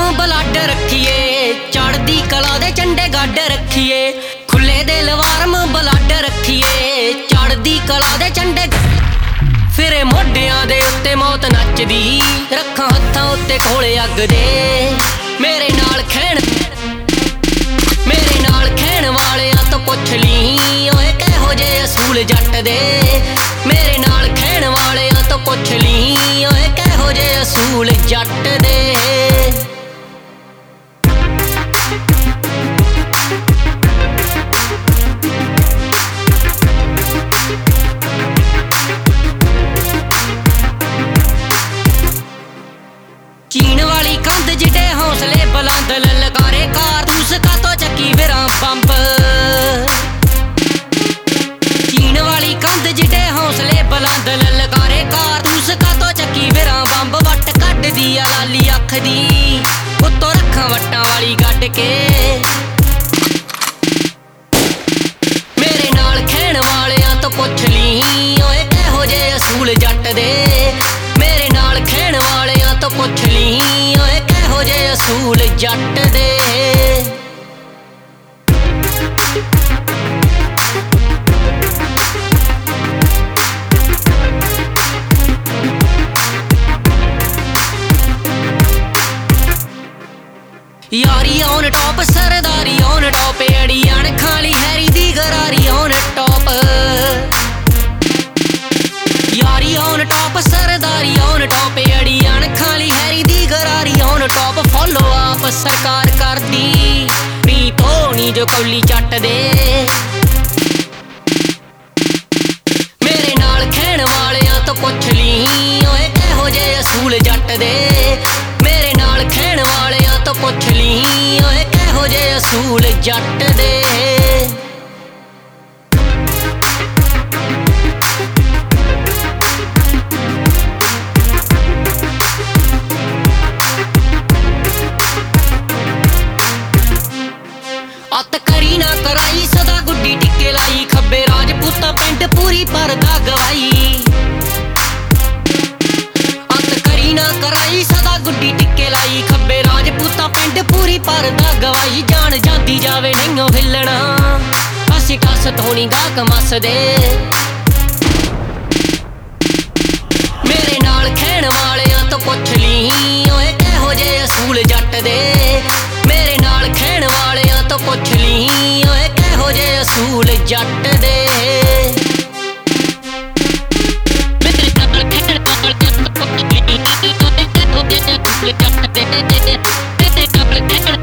Blood ਰੱਖੀਏ, ਚੜ੍ਹਦੀ ਕਲਾ ਦੇ ਝੰਡੇ ਗੱਡ ਰੱਖੀਏ। ਖੁੱਲੇ ਦਿਲ ਵਾਰਮ ਬਲੱਡ ਰੱਖੀਏ, ਚੜ੍ਹਦੀ ਕਲਾ ਦੇ ਝੰਡੇ। ਫਿਰੇ ਮੋਢਿਆਂ ਦੇ ਉੱਤੇ ਮੌਤ ਨੱਚਦੀ, ਰੱਖਾਂ ਹੱਥਾਂ ਉੱਤੇ ਕੋਲੇ ਅੱਗ ਦੇ। ਮੇਰੇ ਨਾਲ ਖਹਿਣ ਵਾਲਿਆਂ ਤੋਂ ਪੁੱਛ ਲਈ, ਓਏ ਕਿਹੋ ਜਿਹੇ ਅਸੂਲ ਜੱਟ ਦੇ। ਮੇਰੇ ਨਾਲ ਖਹਿਣ ਵਾਲਿਆਂ ਤੋਂ ਪੁੱਛ ਲਈ, ਓਏ ਕਿਹੋ ਜਿਹੇ ਅਸੂਲ ਜੱਟ ਦੇ। ਚੀਨ ਵਾਲੀ ਕੰਧ ਜਿੱਡੇ ਹੌਸਲੇ ਬੁਲੰਦ, ਲਲਕਾਰੇ ਕਾਰਤੂਸ ਕਾਤੋਂ ਚੱਕੀ ਫਿਰਾਂ ਬੰਬ। ਚੀਨ ਵਾਲੀ ਕੰਧ ਜਿੱਡੇ ਹੌਸਲੇ ਬੁਲੰਦ, ਲਲਕਾਰੇ ਕਾਰਤੂਸ ਕਾਤੋਂ ਚੱਕੀ ਫਿਰਾਂ ਬੰਬ। ਵੱਟ ਕੱਢਦੀ ਆ ਲਾਲੀ ਅੱਖ ਦੀ, ਉੱਤੋਂ ਰੱਖਾਂ ਵੱਟਾਂ ਵਾਲੀ ਗੱਡ ਕੇ। ਮੇਰੇ ਨਾਲ ਖਹਿਣ ਵਾਲਿਆਂ ਤੋਂ ਪੁੱਛ ਲਈ, ਓਏ ਕਿਹੋ ਜਿਹੇ ਅਸੂਲ ਜੱਟ ਦੇ। ਮੇਰੇ ਨਾਲ ਖਹਿਣ ਵਾਲਿਆਂ ਤੋਂ ਪੁੱਛ ਲਈ, ਓਏ ਕਿਹੋ ਜਿਹੇ ਅਸੂਲ ਜੱਟ ਦੇ। ਯਾਰੀ ਔਨ ਟੌਪ, ਸਰਦਾਰੀ ਔਨ ਟੌਪ, ਅੜੀ ਅਣਖਾਂ ਵਾਲੀ ਹੈਰੀ ਦੀ ਗਰਾਰੀ ਔਨ ਟੌਪ। ਯਾਰੀ ਔਨ ਟੌਪ, ਸਰਦਾਰੀ ਔਨ ਟੌਪ, ਅੜੀ ਅਣਖਾਂ ਵਾਲੀ ਹੈਰੀ ਦੀ ਗਰਾਰੀ ਔਨ ਟੌਪ। ਫੋਲੋ ਆਪ ਸਰਕਾਰ ਕਰਦੀ, ਨੀ ਧੋਣੀ ਜੋ ਕੌਲੀ ਜੱਟ ਦੇ। ਮੇਰੇ ਨਾਲ ਖਹਿਣ ਵਾਲਿਆਂ ਤੋਂ ਪੁੱਛ ਲਈ, ਓਏ ਕਿਹੋ ਜਿਹੇ ਅਸੂਲ ਜੱਟ ਦੇ। ਮੇਰੇ ਨਾਲ ਖਹਿਣ ਵਾਲਿਆਂ ਤੋਂ ਪੁੱਛ ਲਈ, ਓਏ ਕਿਹੋ ਜਿਹੇ ਅਸੂਲ ਜੱਟ ਦੇ। ਅੱਤ ਕਰੀ ਨਾ ਕਰਾਈ, ਸਦਾ ਗੁੱਡੀ ਟਿੱਕੇ ਲਾਈ, ਖੱਬੇ ਰਾਜਪੂਤਾਂ ਪਿੰਡ ਪੂਰੀ ਪਰਦਾ ਗਵਾਈ। ਅੱਤ ਕਰੀ ਨਾ ਕਰਾਈ, ਸਦਾ ਗੁੱਡੀ ਟਿੱਕੇ ਲਾਈ, ਖੱਬੇ ਰਾਜਪੂਤਾਂ ਪਿੰਡ ਪੂਰੀ ਪਰਦਾ ਗਵਾਈ। ਜਾਣ ਜਾਂਦੀ ਜਾਵੇ ਨਹੀਂਓ ਹਿੱਲਣਾ, ਅਸੀਂ ਕੱਸ ਤੋਂ ਨੀ ਗਾਹਕ ਮੱਸਦੇ। ਮੇਰੇ ਨਾਲ ਖਹਿਣ ਵਾਲਿਆਂ ਤੋਂ ਪੁੱਛ ਲਈ, ਓਏ ਕਿਹੋ ਜਿਹੇ ਅਸੂਲ ਜੱਟ ਦੇ। ਮੇਰੇ ਨਾਲ ਖਹਿਣ ਵਾਲਿਆਂ ਤੋਂ ਪੁੱਛ ਲਈ, ਓਏ ਕਿਹੋ ਜਿਹੇ ਅਸੂਲ ਜੱਟ ਦੇ। ਮੇਰੇ ਨਾਲ ਖਹਿਣ ਵਾਲਿਆਂ ਤੋਂ ਪੁੱਛ ਲਈ, ਓਏ ਕਿਹੋ ਜਿਹੇ ਅਸੂਲ ਜੱਟ ਦੇ। ਮੇਰੇ ਨਾਲ ਖਹਿਣ